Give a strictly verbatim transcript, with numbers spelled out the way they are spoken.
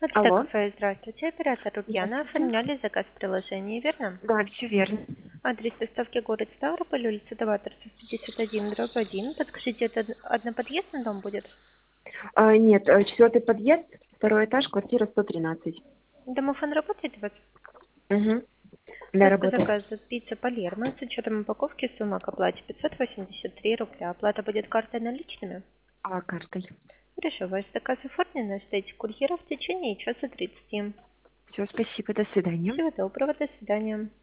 Это Алло. кафе, здравствуйте. Оператор Ульяна. Здравствуйте. Оформляли заказ в приложении, верно? Да, все верно. Адрес доставки город Ставрополь, улица Новаторцев, пятьдесят один, дробь один. Подскажите, это од- одноподъездный дом будет? А, нет, э, четвертый подъезд, второй этаж, квартира сто тринадцать. Домофон работает у вас? Угу. У Да, вас по работает. заказу пицца Палермо с учетом упаковки сумма к оплате пятьсот восемьдесят три рубля. Оплата будет картой наличными? А, картой. Хорошо, ваш заказ оформлен, ждите курьера в течение часа тридцати. Все, спасибо, до свидания. Всего доброго, до свидания.